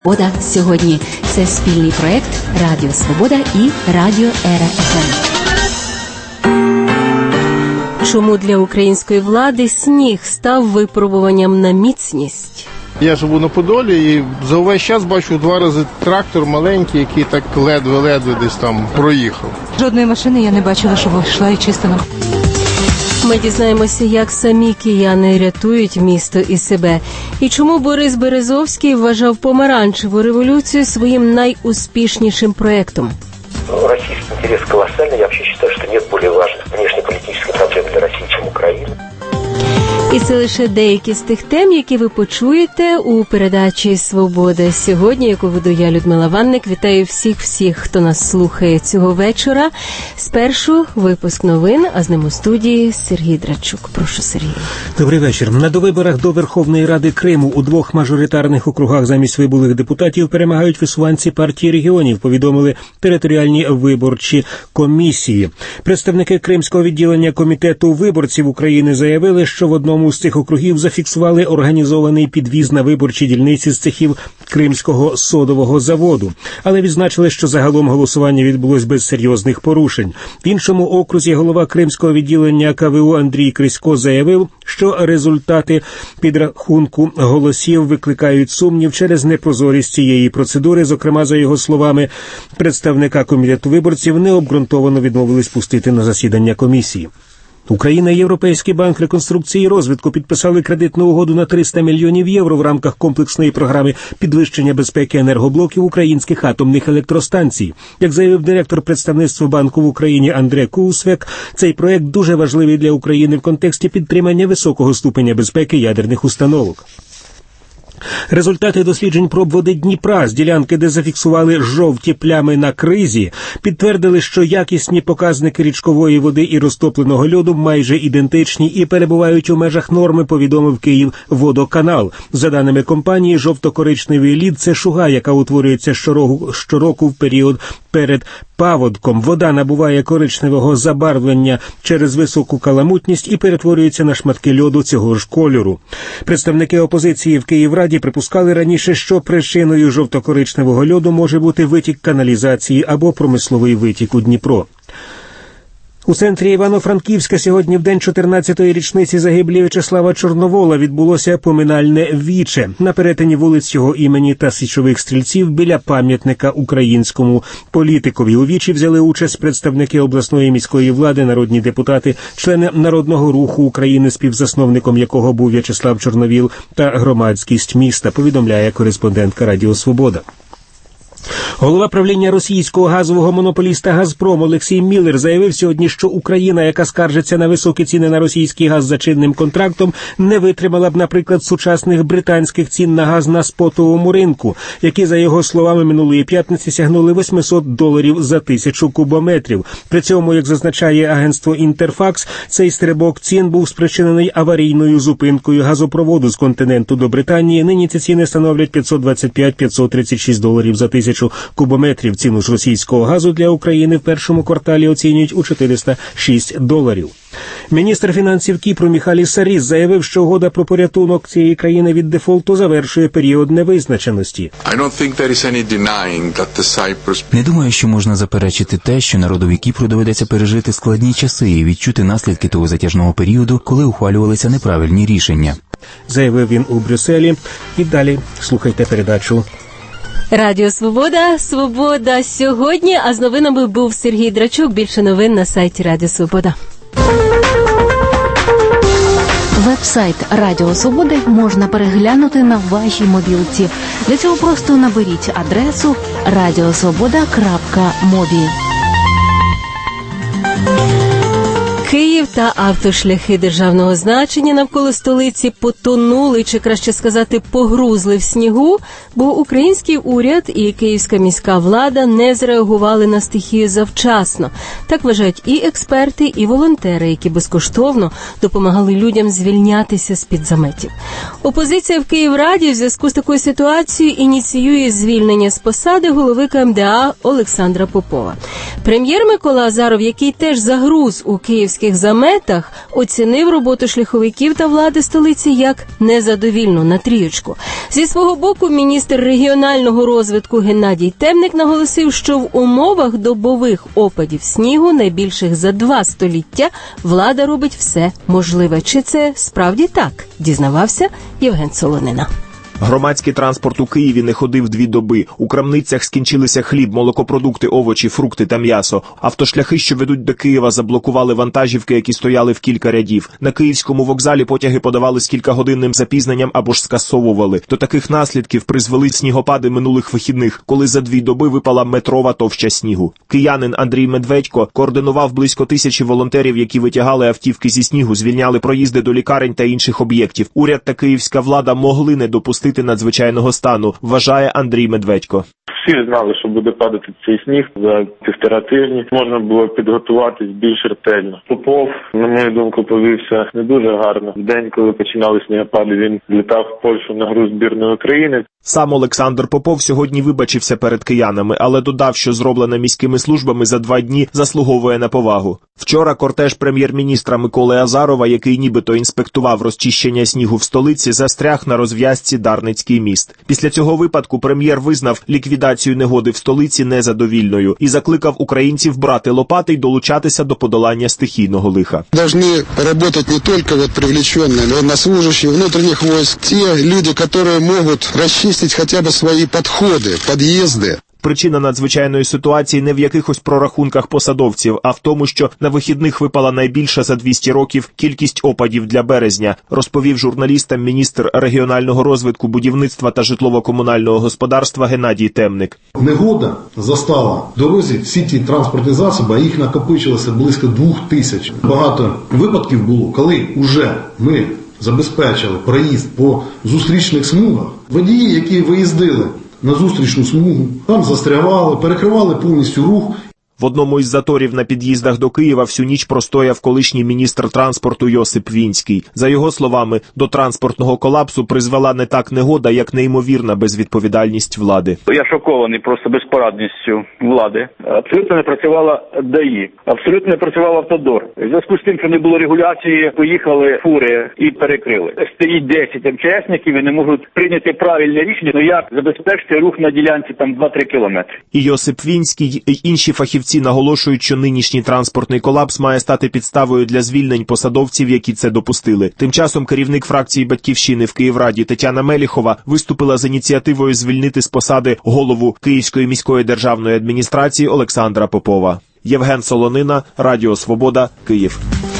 Свобода сьогодні – це спільний проєкт Радіо Свобода і Радіо Ера ФМ. Чому для української влади сніг став випробуванням на міцність? Я живу на Подолі і за увесь час бачу 2 рази трактор маленький, який так ледве-ледве десь там проїхав. Жодної машини я не бачила, що йшла і чистила. Ми дізнаємося, як самі кияни рятують місто і себе. І чому Борис Березовський вважав помаранчеву революцію своїм найуспішнішим проєктом. Российский интерес колоссальный. Я вообще считаю, что нет более важных внешнеполитических проблем для России, чем Украина. І це лише деякі з тих тем, які ви почуєте у передачі «Свобода сьогодні», яку веду я, Людмила Ванник. Вітаю всіх, хто нас слухає цього вечора. Спершу випуск новин, а з ним у студії Сергій Драчук. Прошу, Сергій. Добрий вечір. На довиборах до Верховної Ради Криму у 2 мажоритарних округах замість вибулих депутатів перемагають висуванці партії регіонів, повідомили територіальні виборчі комісії. Представники Кримського відділення Комітету виборців України заявили, що в одному з цих округів зафіксували організований підвіз на виборчі дільниці з цехів Кримського содового заводу. Але відзначили, що загалом голосування відбулось без серйозних порушень. В іншому окрузі голова Кримського відділення КВУ Андрій Крисько заявив, що результати підрахунку голосів викликають сумнів через непрозорість цієї процедури. Зокрема, за його словами, представника Комітету виборців необґрунтовано відмовились пустити на засідання комісії. Україна і Європейський банк реконструкції і розвитку підписали кредитну угоду на 300 мільйонів євро в рамках комплексної програми підвищення безпеки енергоблоків українських атомних електростанцій. Як заявив директор представництва банку в Україні Андрей Кусвек, цей проект дуже важливий для України в контексті підтримання високого ступеня безпеки ядерних установок. Результати досліджень проб води Дніпра з ділянки, де зафіксували жовті плями на кризі, підтвердили, що якісні показники річкової води і розтопленого льоду майже ідентичні і перебувають у межах норми, повідомив Київводоканал. За даними компанії, жовто-коричневий лід – це шуга, яка утворюється щороку в період перед паводком. Вода набуває коричневого забарвлення через високу каламутність і перетворюється на шматки льоду цього ж кольору. Представники опозиції в Київраді припускали раніше, що причиною жовто-коричневого льоду може бути витік каналізації або промисловий витік у Дніпро. У центрі Івано-Франківська сьогодні в день 14-ї річниці загиблі В'ячеслава Чорновола відбулося поминальне віче на перетині вулиць його імені та Січових Стрільців біля пам'ятника українському політикові. У вічі взяли участь представники обласної міської влади, народні депутати, члени Народного руху України, співзасновником якого був В'ячеслав Чорновіл, та громадськість міста, повідомляє кореспондентка Радіо Свобода. Голова правління російського газового монополіста «Газпром» Олексій Міллер заявив сьогодні, що Україна, яка скаржиться на високі ціни на російський газ за чинним контрактом, не витримала б, наприклад, сучасних британських цін на газ на спотовому ринку, які, за його словами, минулої п'ятниці сягнули $800 за 1000 кубометрів. При цьому, як зазначає агентство «Інтерфакс», цей стрибок цін був спричинений аварійною зупинкою газопроводу з континенту до Британії. Нині ці ціни становлять $525-536 за 1000 кубометрів. Ціну ж російського газу для України в першому кварталі оцінюють у $406. Міністр фінансів Кіпру Міхаліс Саріс заявив, що угода про порятунок цієї країни від дефолту завершує період невизначеності. Не думаю, що можна заперечити те, що народові Кіпру доведеться пережити складні часи і відчути наслідки того затяжного періоду, коли ухвалювалися неправильні рішення. Заявив він у Брюсселі. І далі слухайте передачу Радіо Свобода, Свобода сьогодні, а з новинами був Сергій Драчук. Більше новин на сайті Радіо Свобода. Веб-сайт Радіо Свободи можна переглянути на вашій мобілці. Для цього просто наберіть адресу radiosvoboda.mobi. Київ та автошляхи державного значення навколо столиці потонули, чи краще сказати, погрузли в снігу, бо український уряд і київська міська влада не зреагували на стихію завчасно. Так вважають і експерти, і волонтери, які безкоштовно допомагали людям звільнятися з-під заметів. Опозиція в Київраді в зв'язку з такою ситуацією ініціює звільнення з посади голови КМДА Олександра Попова. Прем'єр Микола Азаров, який теж загруз у київських заметах, наметах, оцінив роботу шляховиків та влади столиці як незадовільну на трієчку. Зі свого боку, міністр регіонального розвитку Геннадій Темник наголосив, що в умовах добових опадів снігу, найбільших за 2 століття, влада робить все можливе. Чи це справді так? Дізнавався Євген Солонина. Громадський транспорт у Києві не ходив 2 доби. У крамницях скінчилися хліб, молокопродукти, овочі, фрукти та м'ясо. Автошляхи, що ведуть до Києва, заблокували вантажівки, які стояли в кілька рядів. На Київському вокзалі потяги подавали з кількагодинним запізненням або ж скасовували. До таких наслідків призвели снігопади минулих вихідних, коли за 2 доби випала метрова товща снігу. Киянин Андрій Медведько координував близько 1000 волонтерів, які витягали автівки зі снігу, звільняли проїзди до лікарень та інших об'єктів. Уряд та київська влада могли не допустити надзвичайного стану, вважає Андрій Медведько. Всі знали, що буде падати цей сніг за 1,5 тижні. Можна було підготуватись більш ретельно. Попов, на мою думку, повівся не дуже гарно. В день, коли починали снігопади, він літав в Польщу на гру збірної України. Сам Олександр Попов сьогодні вибачився перед киянами, але додав, що зроблене міськими службами за 2 дні заслуговує на повагу. Вчора кортеж прем'єр-міністра Миколи Азарова, який нібито інспектував розчищення снігу в столиці, застряг на розв'язці Дарницький міст. Після цього випадку прем'єр визнав ліквідацію негоди в столиці незадовільною і закликав українців брати лопати й долучатися до подолання стихійного лиха. Должны работать не только привлеченные военнослужащие внутренних войск, те люди, которые могут расчистить хотя бы свои подходы, подъезды. Причина надзвичайної ситуації не в якихось прорахунках посадовців, а в тому, що на вихідних випала найбільша за 200 років кількість опадів для березня, розповів журналістам міністр регіонального розвитку, будівництва та житлово-комунального господарства Геннадій Темник. Негода застала в дорозі всі ті транспортні засоби, а їх накопичилося близько 2000. Багато випадків було, коли вже ми забезпечили проїзд по зустрічних смугах. Водії, які виїздили на зустрічну смугу, там застрягали, перекривали повністю рух. В одному із заторів на під'їздах до Києва всю ніч простояв колишній міністр транспорту Йосип Вінський. За його словами, до транспортного колапсу призвела не так негода, як неймовірна безвідповідальність влади. Я шокований просто безпорадністю влади. Абсолютно не працювала ДАІ, абсолютно не працював автодор. В зв'язку з тим, що не було регуляції, поїхали фури і перекрили. Стоїть 10 МЧСників і не можуть прийняти правильне рішення, як забезпечити рух на ділянці там 2-3 кілометри. І Йосип Вінський, і інші фахівці наголошують, що нинішній транспортний колапс має стати підставою для звільнень посадовців, які це допустили. Тим часом керівник фракції «Батьківщини» в Київраді Тетяна Меліхова виступила з ініціативою звільнити з посади голову Київської міської державної адміністрації Олександра Попова. Євген Солонина, Радіо Свобода, Київ.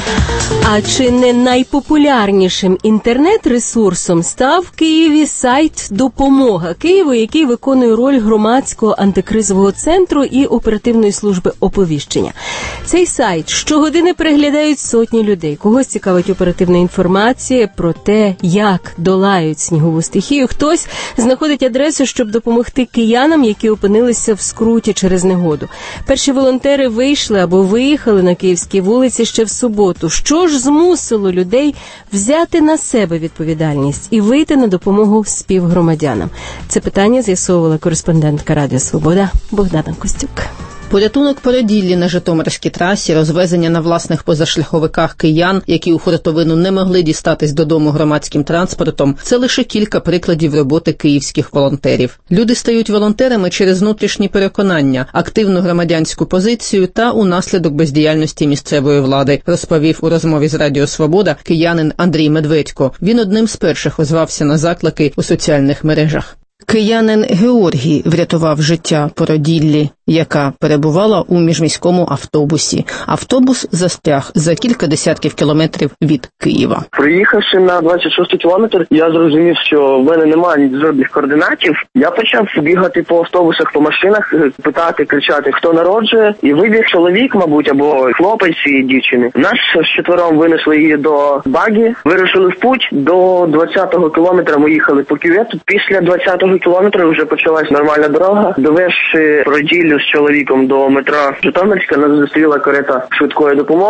А чи не найпопулярнішим інтернет-ресурсом став в Києві сайт «Допомога Києву», який виконує роль громадського антикризового центру і оперативної служби оповіщення. Цей сайт щогодини переглядають сотні людей. Когось цікавить оперативна інформація про те, як долають снігову стихію. Хтось знаходить адресу, щоб допомогти киянам, які опинилися в скруті через негоду. Перші волонтери вийшли або виїхали на київські вулиці ще в суботу. Що ж змусило людей взяти на себе відповідальність і вийти на допомогу співгромадянам? Це питання з'ясовувала кореспондентка Радіо Свобода Богдана Костюк. Порятунок породіллі на Житомирській трасі, розвезення на власних позашляховиках киян, які у хуртовину не могли дістатись додому громадським транспортом – це лише кілька прикладів роботи київських волонтерів. Люди стають волонтерами через внутрішні переконання, активну громадянську позицію та унаслідок бездіяльності місцевої влади, розповів у розмові з Радіо Свобода киянин Андрій Медведько. Він одним з перших озвався на заклики у соціальних мережах. Киянин Георгій врятував життя породіллі, яка перебувала у міжміському автобусі. Автобус застряг за кілька десятків кілометрів від Києва. Приїхавши на 26-й кілометр, я зрозумів, що в мене немає жодних координатів. Я почав бігати по автобусах, по машинах, питати, кричати, хто народжує. І вибіг чоловік, мабуть, або хлопець і дівчини. Нас з 4 винесли її до багі, вирушили в путь. До 20-го кілометра ми їхали по кювету. Після 20-го кілометра вже почалась нормальна дорога. Довезши породіллю з чоловіком до метро Житомирська, нас зустріла карета швидкої допомоги.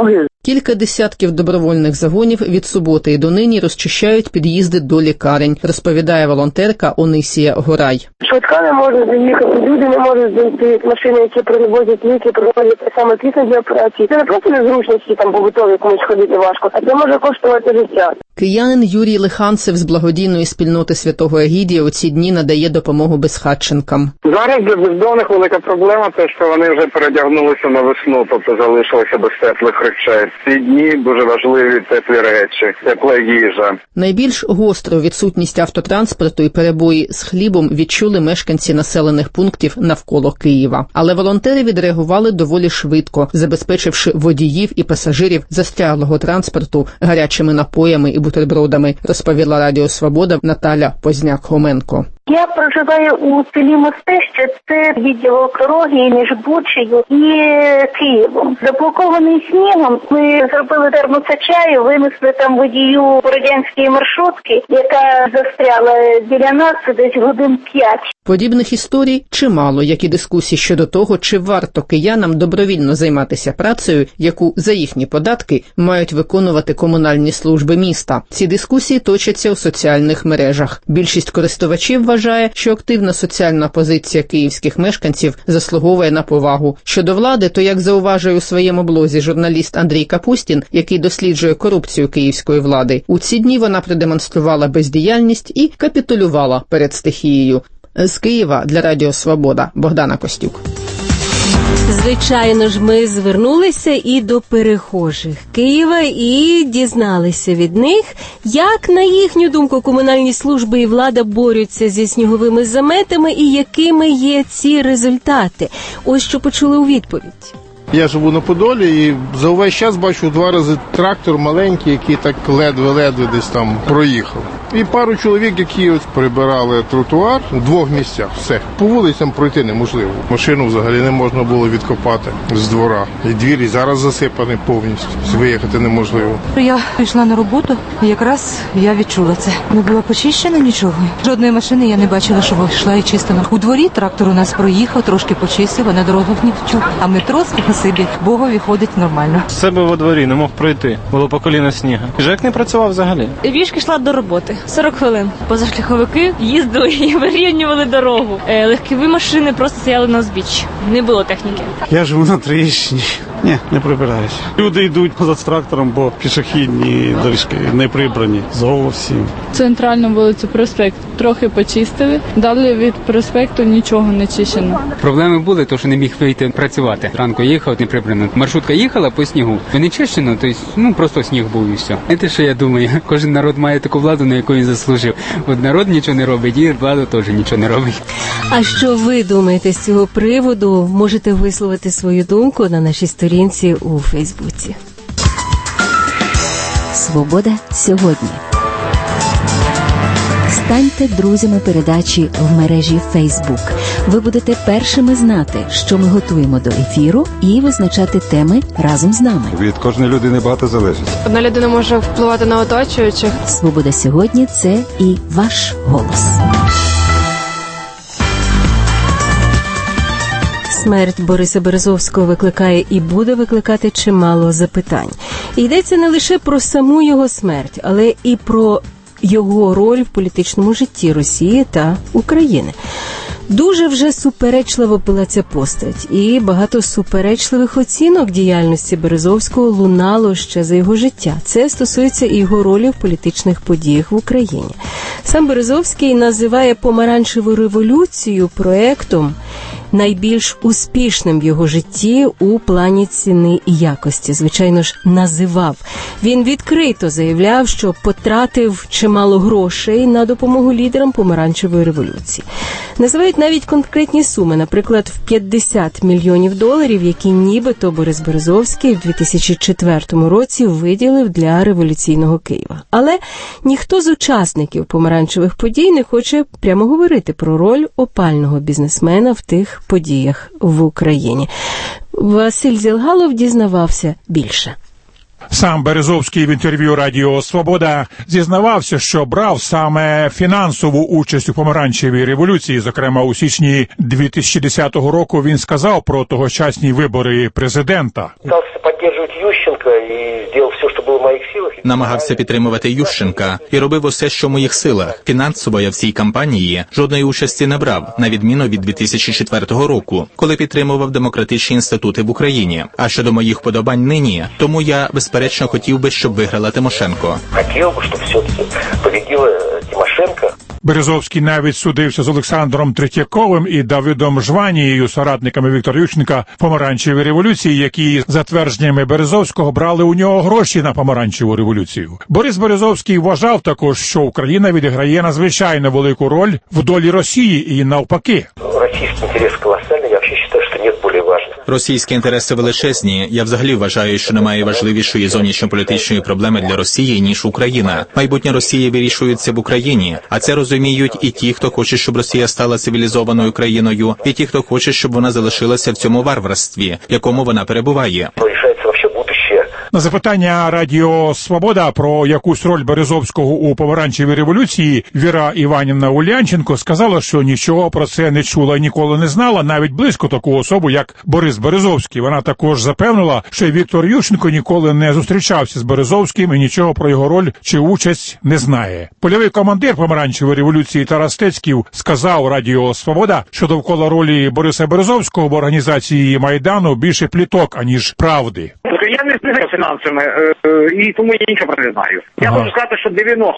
Кілька десятків добровольних загонів від суботи і донині розчищають під'їзди до лікарень, розповідає волонтерка Онисія Горай. Швидка не може заїхати, люди не можуть зайти, машини, які привозять ліки, привозять саме після для операції. Це не просто незручності там побутові, комусь ходити важко, а це може коштувати життя. Киянин Юрій Лиханцев з благодійної спільноти Святого Егідія у ці дні надає допомогу безхатченкам. Зараз для бездомних велика проблема те, що вони вже передягнулися на весну, тобто залишилися без теплих речей. Ці дні дуже важливі теплі речі, тепла їжа. Найбільш гостру відсутність автотранспорту і перебої з хлібом відчули мешканці населених пунктів навколо Києва. Але волонтери відреагували доволі швидко, забезпечивши водіїв і пасажирів застряглого транспорту гарячими напоями і бутербродами, розповіла Радіо Свобода Наталя Позняк-Хоменко. Я проживаю у селі Мостище, це відділ екології між Бучею і Києвом. Заблокований снігом ми зробили термосачаю, винесли там водію радянської маршрутки, яка застряла біля нас десь годин 5. Подібних історій чимало, як і дискусій щодо того, чи варто киянам добровільно займатися працею, яку за їхні податки мають виконувати комунальні служби міста. Ці дискусії точаться у соціальних мережах. Більшість користувачів вважає, що активна соціальна позиція київських мешканців заслуговує на повагу. Щодо влади, то, як зауважує у своєму блозі журналіст Андрій Капустін, який досліджує корупцію київської влади, у ці дні вона продемонструвала бездіяльність і капітулювала перед стихією. З Києва для Радіо Свобода Богдана Костюк. Звичайно ж, ми звернулися і до перехожих Києва і дізналися від них, як, на їхню думку, комунальні служби і влада борються зі сніговими заметами і якими є ці результати. Ось що почули у відповідь. Я живу на Подолі і за увесь час бачу 2 рази трактор маленький, який так ледве-ледве десь там проїхав. І пару чоловік, які ось прибирали тротуар у 2 місцях. Все. По вулицям пройти неможливо. Машину взагалі не можна було відкопати з двора. І двір і зараз засипаний повністю. Виїхати неможливо. Я йшла на роботу, і якраз я відчула це. Не було почищено нічого. Жодної машини я не бачила, що йшла і чистила. У дворі трактор у нас проїхав, трошки почистив, а на дорогах нічого. А метро, спасибі, Богові ходить нормально. З себе во дворі не мог пройти. Було по коліна снігу. ЖЕК не працював взагалі. Пішки йшла до роботи. 40 хвилин. Позашляховики їздили і вирівнювали дорогу. Легкові машини просто стояли на узбіччі. Не було техніки. Я живу на Троєщині. Ні, не прибираюся. Люди йдуть поза трактором, бо пішохідні доріжки не прибрані. Зовсім. Центральну вулицю Проспект трохи почистили. Далі від проспекту нічого не чищено. Проблеми були, тому що не міг вийти працювати. Ранку їхав, не прибрано. Маршрутка їхала по снігу. Не чищено, тобто, просто сніг був і все. Знаєте, що я думаю? Кожен народ має таку владу, на яку він заслужив. От народ нічого не робить, і влада теж нічого не робить. А що ви думаєте з цього приводу? Можете висловити свою думку на нашій сторінці у Фейсбуці. Свобода сьогодні. Станьте друзями передачі в мережі Facebook. Ви будете першими знати, що ми готуємо до ефіру, і визначати теми разом з нами. Від кожної людини багато залежить. Одна людина може впливати на оточуючих. Свобода сьогодні – це і ваш голос. Смерть Бориса Березовського викликає і буде викликати чимало запитань. І йдеться не лише про саму його смерть, але і про його роль в політичному житті Росії та України. Дуже вже суперечлива була ця постать, і багато суперечливих оцінок діяльності Березовського лунало ще за його життя. Це стосується і його ролі в політичних подіях в Україні. Сам Березовський називає помаранчеву революцію проектом найбільш успішним в його житті у плані ціни і якості. Звичайно ж, називав. Він відкрито заявляв, що потратив чимало грошей на допомогу лідерам помаранчевої революції. Називають навіть конкретні суми, наприклад, в $50 мільйонів, які нібито Борис Березовський в 2004 році виділив для революційного Києва. Але ніхто з учасників помаранчевих подій не хоче прямо говорити про роль опального бізнесмена в тих подіях в Україні. Василь Зілгалов дізнавався більше. Сам Березовський в інтерв'ю Радіо Свобода зізнавався, що брав саме фінансову участь у помаранчевій революції. Зокрема, у січні 2010 року він сказав про тогочасні вибори президента. Пытался поддерживать Ющенко Ющенко и сделал все, что было в моих силах. Намагався підтримувати Ющенка і робив усе, що в моїх силах. Фінансово я в цій кампанії жодної участі не брав, на відміну від 2004 року, коли підтримував демократичні інститути в Україні. А щодо моїх вподобань нині, тому я, безперечно, хотів би, щоб виграла Тимошенко. Хотів би, щоб все-таки победила Тимошенко. Березовський навіть судився з Олександром Третьяковим і Давидом Жванією, соратниками Віктора Ющенка в помаранчевій революції, які, за твердженнями Березовського, брали у нього гроші на помаранчеву революцію. Борис Березовський вважав також, що Україна відіграє надзвичайно велику роль в долі Росії і навпаки. Російський інтерес колосальний, я взагалі вважаю, що нет більш важливого. Російські інтереси величезні. Я взагалі вважаю, що немає важливішої зовнішньополітичної проблеми для Росії, ніж Україна. Майбутнє Росії вирішується в Україні, а це розуміють і ті, хто хоче, щоб Росія стала цивілізованою країною, і ті, хто хоче, щоб вона залишилася в цьому варварстві, в якому вона перебуває. Вирішається вообще будущее. На запитання Радіо Свобода про якусь роль Березовського у помаранчевій революції Віра Іванівна Улянченко сказала, що нічого про це не чула і ніколи не знала, навіть близько таку особу, як Борис Березовський. Вона також запевнила, що Віктор Ющенко ніколи не зустрічався з Березовським і нічого про його роль чи участь не знає. Польовий командир помаранчевої революції Тарас Стецьків сказав Радіо Свобода, що довкола ролі Бориса Березовського в організації Майдану більше пліток, аніж правди. Я не знаю фінансами, і тому я нічого не знаю. Я можу сказати, що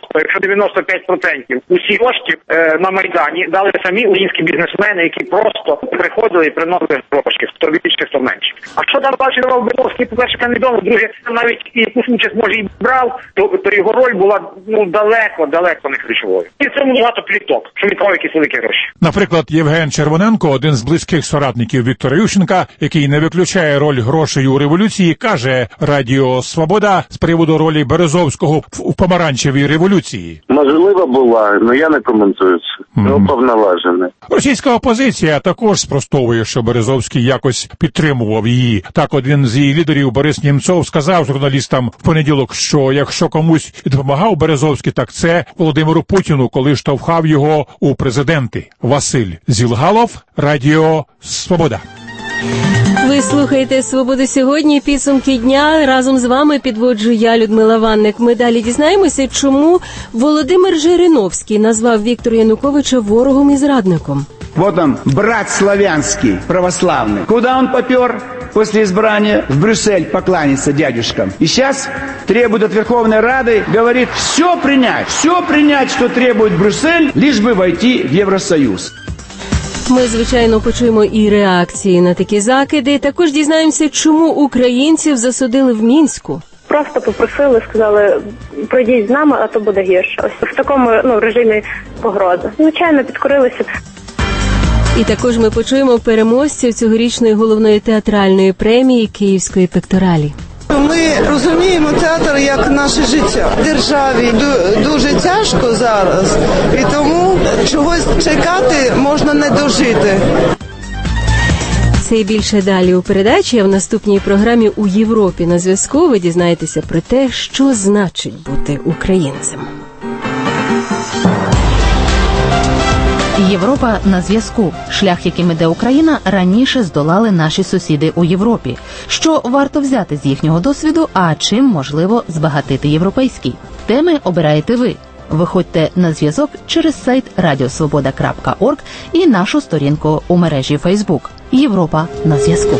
95% усіх коштів на Майдані дали самі українські бізнесмени, які просто приходили і приносили гроші, хто більше, хто менше. А що там далі давав Березовський, по-перше, це невідомо, друге, навіть і якусь участь, може, і брав, то його роль була далеко не ключовою. І це багато пліток, що він давав якісь великі гроші. Наприклад, Євген Червоненко, один з близьких соратників Віктора Ющенка, який не виключає роль грошей у революції, каже Радіо Свобода з приводу ролі Березовського в помаранчевій революції. Можливо, була, але я не коментую це. Уповноважений. Російська опозиція також спростовує, що Березовський якось підтримував її. Так, один з її лідерів Борис Німцов сказав журналістам в понеділок, що якщо комусь і допомагав Березовський, так це Володимиру Путіну, коли штовхав його у президенти. Василь Зілгалов, Радіо Свобода. Ви слухаєте «Свободу сьогодні», підсумки дня. Разом з вами підводжу я, Людмила Ванник. Ми далі дізнаємося, чому Володимир Жириновський назвав Віктора Януковича ворогом і зрадником. Вот он, брат славянский, православный. Куда он попер после избрания? В Брюссель покланяться дядюшкам. И сейчас требует от Верховной Рады, говорит, все принять, что требует Брюссель, лишь бы войти в Евросоюз. Ми, звичайно, почуємо і реакції на такі закиди. Також дізнаємося, чому українців засудили в Мінську. Просто попросили, сказали, пройдіть з нами, а то буде гірше. Ось в такому режимі погрози. Звичайно, підкорилися. І також ми почуємо переможців цьогорічної головної театральної премії Київської пекторалі. Ми розуміємо театр як наше життя. Державі дуже тяжко зараз, і тому чогось чекати можна не дожити. Це і більше далі у передачі, а в наступній програмі «У Європі на зв'язку» ви дізнаєтеся про те, що значить бути українцем. Європа на зв'язку. Шлях, яким іде Україна, раніше здолали наші сусіди у Європі. Що варто взяти з їхнього досвіду, а чим можливо збагатити європейський? Теми обираєте ви. Виходьте на зв'язок через сайт radiosvoboda.org і нашу сторінку у мережі Facebook. Європа на зв'язку.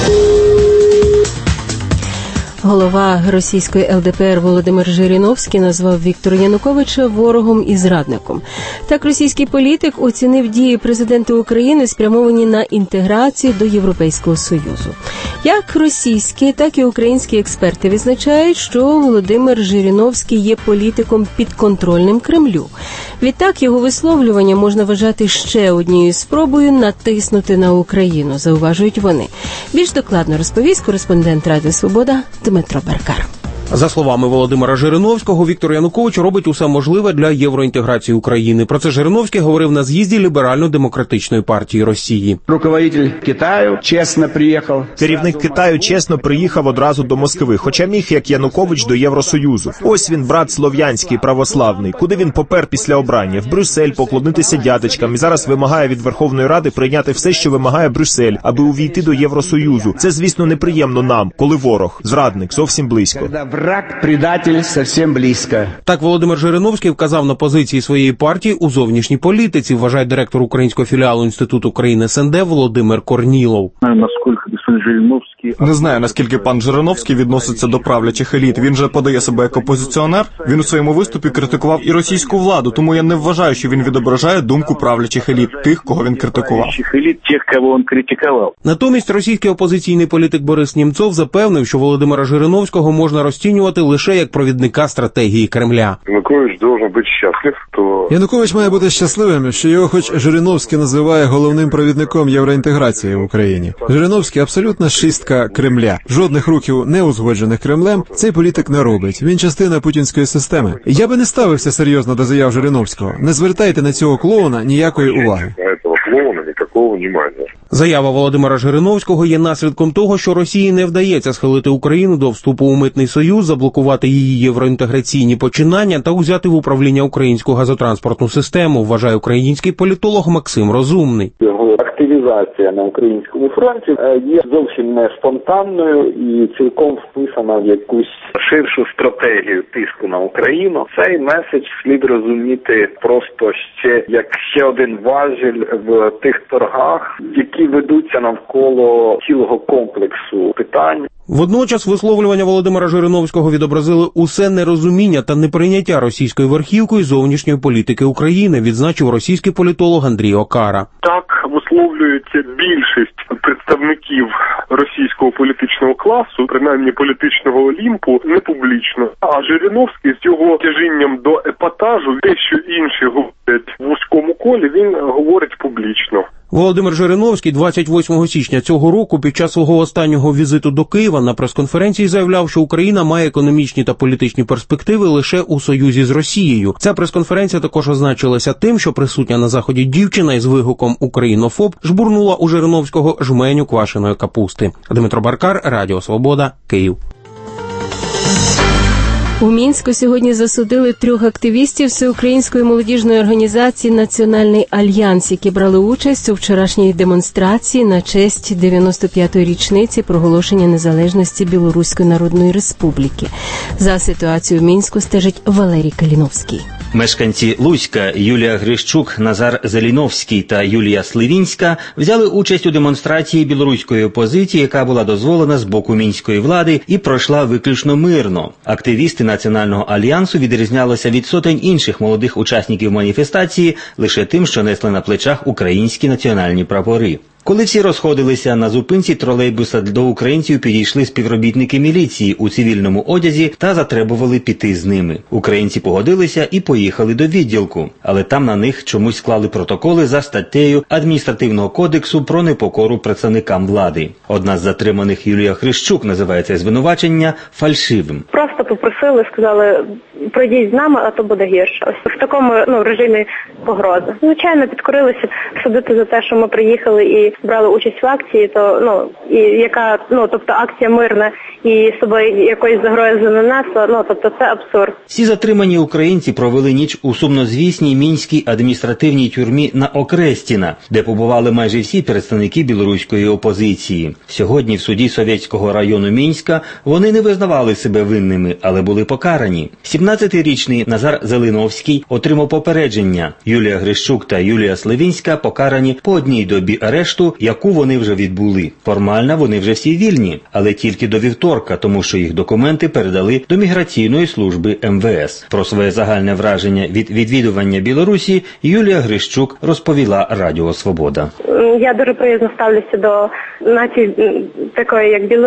Голова російської ЛДПР Володимир Жириновський назвав Віктора Януковича ворогом і зрадником. Так російський політик оцінив дії президента України, спрямовані на інтеграцію до Європейського Союзу. Як російські, так і українські експерти відзначають, що Володимир Жириновський є політиком підконтрольним Кремлю. Відтак його висловлювання можна вважати ще однією спробою натиснути на Україну, зауважують вони. Більш докладно розповість кореспондент Радіо Свобода Дмитро Беркар. За словами Володимира Жириновського, Віктор Янукович робить усе можливе для євроінтеграції України. Про це Жириновський говорив на з'їзді Ліберально-демократичної партії Росії. Руководитель Китаю чесно приїхав. Керівник Китаю чесно приїхав одразу до Москви, хоча міг, як Янукович, до Євросоюзу. Ось він, брат слов'янський, православний. Куди він попер після обрання? В Брюссель, поклонитися дядечкам. І зараз вимагає від Верховної Ради прийняти все, що вимагає Брюссель, аби увійти до Євросоюзу. Це, звісно, неприємно нам, коли ворог, зрадник, зовсім близько. Коли враг, предатель, зовсім близько. Так Володимир Жириновський вказав на позиції своєї партії у зовнішній політиці, вважає директор українського філіалу Інституту України СНД Володимир Корнілов. Не знаю, наскільки пан Жириновський відноситься до правлячих еліт. Він же подає себе як опозиціонер. Він у своєму виступі критикував і російську владу, тому я не вважаю, що він відображає думку правлячих еліт, тих, кого він критикував. Натомість російський опозиційний політик Борис Нємцов запевнив, що Володимира Жириновського можна розцінювати лише як провідника стратегії Кремля. Янукович должен бути щаслив, то... Янукович має бути щасливим, що його хоч Жириновський називає головним провідником євроінтеграції в Україні. Жириновський абсолютна шістка Кремля. Жодних рухів, не узгоджених Кремлем, цей політик не робить. Він частина путінської системи. Я би не ставився серйозно до заяв Жириновського. Не звертайте на цього клоуна ніякої уваги. Заява Володимира Жириновського є наслідком того, що Росії не вдається схилити Україну до вступу у митний союз, заблокувати її євроінтеграційні починання та взяти в управління українську газотранспортну систему, вважає український політолог Максим Розумний. Його активізація на українському фронті є зовсім не спонтанною і цілком вписана в якусь ширшу стратегію тиску на Україну. Цей меседж слід розуміти просто як ще один важіль в тих торгах, які ведуться навколо цілого комплексу питань. Водночас висловлювання Володимира Жириновського відобразили усе нерозуміння та неприйняття російською верхівкою зовнішньої політики України, відзначив російський політолог Андрій Окара. Так висловлюється більшість представників російського політичного класу, принаймні політичного олімпу, не публічно. А Жириновський з його тяжінням до епатажу, дещо інші говорять в вузькому колі, він говорить публічно. Володимир Жириновський 28 січня цього року під час свого останнього візиту до Києва на прес-конференції заявляв, що Україна має економічні та політичні перспективи лише у союзі з Росією. Ця прес-конференція також означилася тим, що присутня на заході дівчина із вигуком «Українофоб» жбурнула у Жириновського жменю квашеної капусти. Дмитро Баркар, Радіо Свобода, Київ. У Мінську сьогодні засудили 3 активістів всеукраїнської молодіжної організації «Національний альянс», які брали участь у вчорашній демонстрації на честь 95-ї річниці проголошення незалежності Білоруської Народної Республіки. За ситуацією в Мінську стежить Валерій Каліновський. Мешканці Луцька Юлія Грищук, Назар Зеліновський та Юлія Сливінська взяли участь у демонстрації білоруської опозиції, яка була дозволена з боку мінської влади і пройшла виключно мирно. Активісти Національного альянсу відрізнялися від сотень інших молодих учасників маніфестації лише тим, що несли на плечах українські національні прапори. Коли всі розходилися на зупинці тролейбуса, до українців підійшли співробітники міліції у цивільному одязі та затребували піти з ними. Українці погодилися і поїхали до відділку, але там на них чомусь склали протоколи за статтею Адміністративного кодексу про непокору представникам влади. Одна з затриманих, Юлія Хрищук, називає це звинувачення фальшивим. Просто попросили, сказали, пройдіть з нами, а то буде гірше. Ось в такому режимі погрози. Звичайно, підкорилися судити за те, що ми приїхали і брали участь в акції, то і яка тобто акція мирна і собою якоїсь загрози не несла, тобто це абсурд. Всі затримані українці провели ніч у сумнозвісній мінській адміністративній тюрмі на Окрестіна, де побували майже всі представники білоруської опозиції. Сьогодні в суді Совєтського району Мінська вони не визнавали себе винними, але були покарані. 17-річний Назар Зеліновський отримав попередження. Юлія Грищук та Юлія Сливінська покарані по одній добі арешту, яку вони вже відбули. Формально вони вже всі вільні, але тільки до вівторка, тому що їх документи передали до міграційної служби МВС. Про своє загальне враження від відвідування Білорусі Юлія Грищук розповіла Радіо Свобода. Я дуже приязно ставлюся до нації такої, як Білорусь.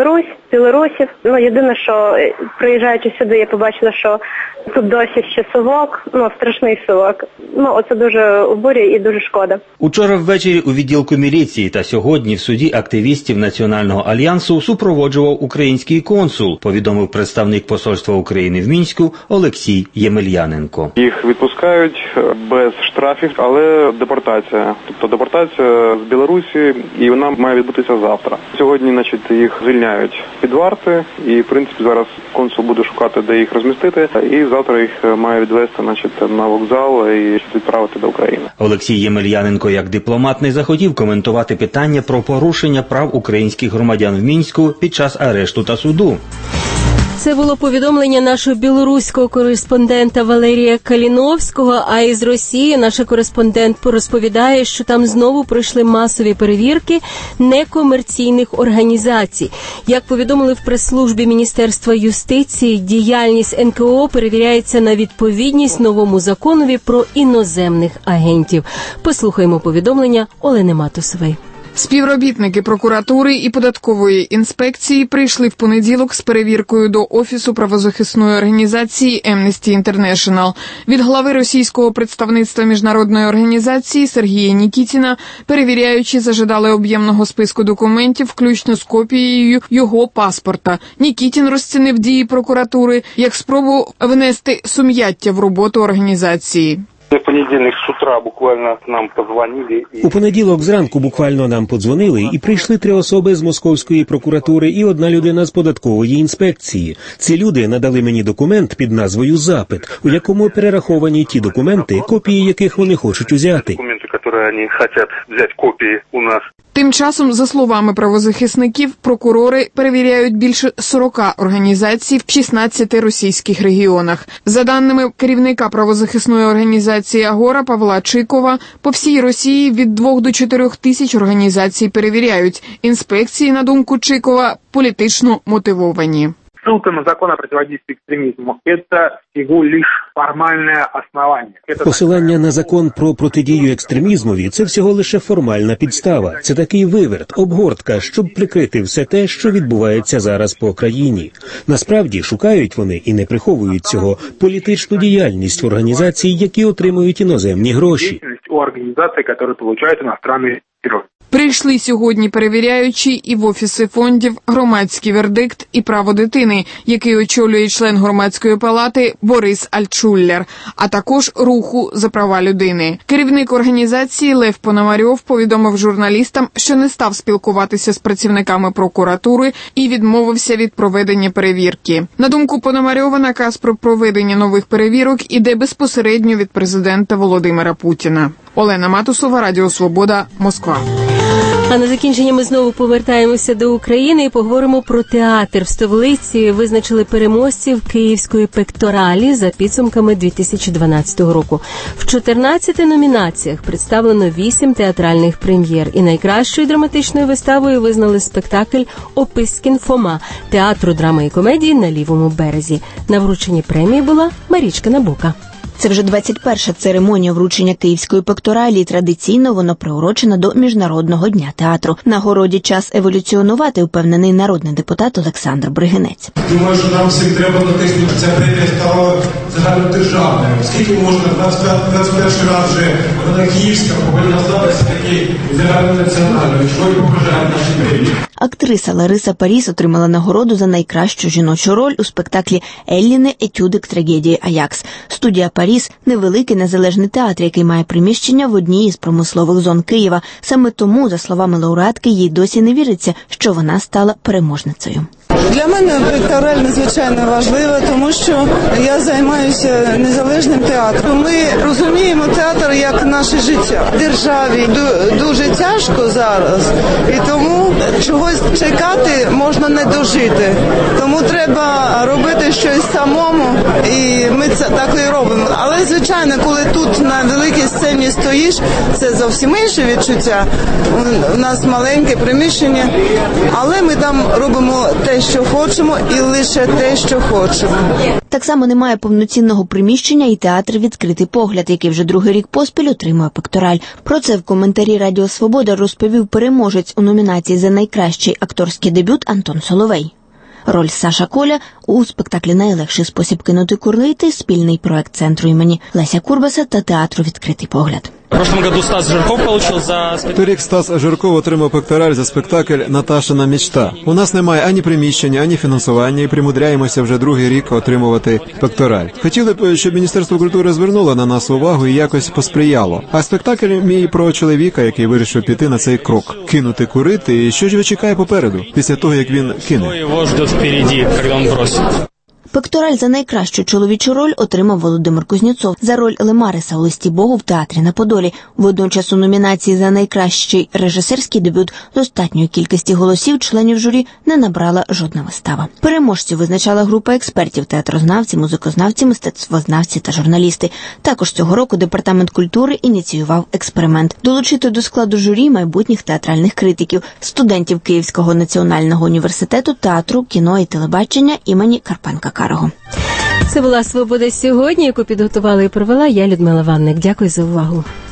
білорусів. Єдине, що приїжджаючи сюди, я побачила, що тут досі ще совок, страшний совок. Оце дуже обурює і дуже шкода. Учора ввечері у відділку міліції та сьогодні в суді активістів Національного альянсу супроводжував український консул, повідомив представник посольства України в Мінську Олексій Ємельяненко. Їх відпускають без штрафів, але депортація. Тобто депортація з Білорусі, і вона має відбутися завтра. Сьогодні, їх звільняють під варти, і, в принципі, зараз консул буде шукати, де їх розмістити, і завтра їх має відвести, на вокзал і відправити до України. Олексій Ємельяненко, як дипломат, не захотів коментувати питання про порушення прав українських громадян в Мінську під час арешту та суду. Це було повідомлення нашого білоруського кореспондента Валерія Каліновського, а із Росії наш кореспондент розповідає, що там знову пройшли масові перевірки некомерційних організацій. Як повідомили в прес-службі Міністерства юстиції, діяльність НКО перевіряється на відповідність новому законові про іноземних агентів. Послухаємо повідомлення Олени Матусової. Співробітники прокуратури і податкової інспекції прийшли в понеділок з перевіркою до Офісу правозахисної організації Amnesty International. Від глави російського представництва міжнародної організації Сергія Нікітіна перевіряючі зажадали об'ємного списку документів, включно з копією його паспорта. Нікітін розцінив дії прокуратури як спробу внести сум'яття в роботу організації. В понедільник з утра буквально нам подзвонили. У понеділок зранку буквально нам подзвонили і прийшли 3 особи з Московської прокуратури і 1 людина з податкової інспекції. Ці люди надали мені документ під назвою «Запит», у якому перераховані ті документи, копії яких вони хочуть узяти. Документи, які вони хочуть взяти копії у нас. Тим часом, за словами правозахисників, прокурори перевіряють більше 40 організацій в 16 російських регіонах. За даними керівника правозахисної організації «Агора» Павла Чикова, по всій Росії від 2 до 4 тисяч організацій перевіряють. Інспекції, на думку Чикова, політично мотивовані. Ссылка на закон о противодействии экстремизму – это всего лишь формальне основання. Посилання на закон про протидію екстремізмові – це всього лише формальна підстава. Це такий виверт, обгортка, щоб прикрити все те, що відбувається зараз по країні. Насправді шукають вони і не приховують цього політичну діяльність організацій, які отримують іноземні гроші. У організацій, які отримують іноземні гроші. Прийшли сьогодні перевіряючі і в офіси фондів «Громадський вердикт» і «Право дитини», який очолює член громадської палати Борис Альтшуллер, а також руху за права людини. Керівник організації Лев Пономарьов повідомив журналістам, що не став спілкуватися з працівниками прокуратури і відмовився від проведення перевірки. На думку Пономарьова, наказ про проведення нових перевірок іде безпосередньо від президента Володимира Путіна. Олена Матусова, Радіо Свобода, Москва. А на закінчення ми знову повертаємося до України і поговоримо про театр. В столиці визначили переможців Київської пекторалі за підсумками 2012 року. В 14 номінаціях представлено 8 театральних прем'єр. І найкращою драматичною виставою визнали спектакль «Опискін Фома» театру драми і комедії на Лівому березі. На врученні премії була Марічка Набока. Це вже 21-ша церемонія вручення Київської пекторалі, і традиційно воно приурочено до Міжнародного дня театру. Нагороді час еволюціонувати, упевнений народний депутат Олександр Бригинець. Думаю, що нам всім треба натиснути. Ця премія стала загальнодержавною. Скільки можна 21 раз вже вона київська повинна статися таки загальнонаціональною. Чого й побажають нашій премії. Актриса Лариса Паріс отримала нагороду за найкращу жіночу роль у спектаклі «Елліни. Етюдик трагедії Аякс». Студія Паріс – невеликий незалежний театр, який має приміщення в одній із промислових зон Києва. Саме тому, за словами лауреатки, їй досі не віриться, що вона стала переможницею. Для мене пектораль надзвичайно важлива, тому що я займаюся незалежним театром. Ми розуміємо театр як наше життя. Державі дуже тяжко зараз, і тому чогось чекати можна не дожити. Тому треба робити щось самому, і ми це так і робимо. Але, звичайно, коли тут на великій сцені стоїш, це зовсім інше відчуття. У нас маленьке приміщення, але ми там робимо те, що хочемо, і лише те, що хочемо. Так само немає повноцінного приміщення і театр «Відкритий погляд», який вже другий рік поспіль отримує пектораль. Про це в коментарі Радіо Свобода розповів переможець у номінації за найкращий акторський дебют Антон Соловей. Роль Саша Коля у спектаклі «Найлегший спосіб кинути курити» – спільний проект центру імені Леся Курбаса та театру «Відкритий погляд». В прошлом году Стас Жирков получил за... Торік Стас Жирков отримав пектораль за спектакль «Наташина мечта». У нас немає ані приміщення, ані фінансування, і примудряємося вже другий рік отримувати пектораль. Хотіли б, щоб Міністерство культури звернуло на нас увагу і якось посприяло. А спектакль мій про чоловіка, який вирішив піти на цей крок. Кинути курити, і що ж його чекає попереду, після того, як він кине? Що його ждет впереді, коли він бросить? Пектораль за найкращу чоловічу роль отримав Володимир Кузнєцов за роль Лемариса у «Листі Богу» в театрі на Подолі. Водночас у номінації за найкращий режисерський дебют з достатньої кількості голосів членів журі не набрала жодна вистава. Переможців визначала група експертів – театрознавці, музикознавці, мистецтвознавці та журналісти. Також цього року Департамент культури ініціював експеримент – долучити до складу журі майбутніх театральних критиків, студентів Київського національного університету театру, кіно і телебачення імені Карпенка Карого. Це була «Свобода сьогодні», яку підготувала і провела я, Людмила Ванник. Дякую за увагу.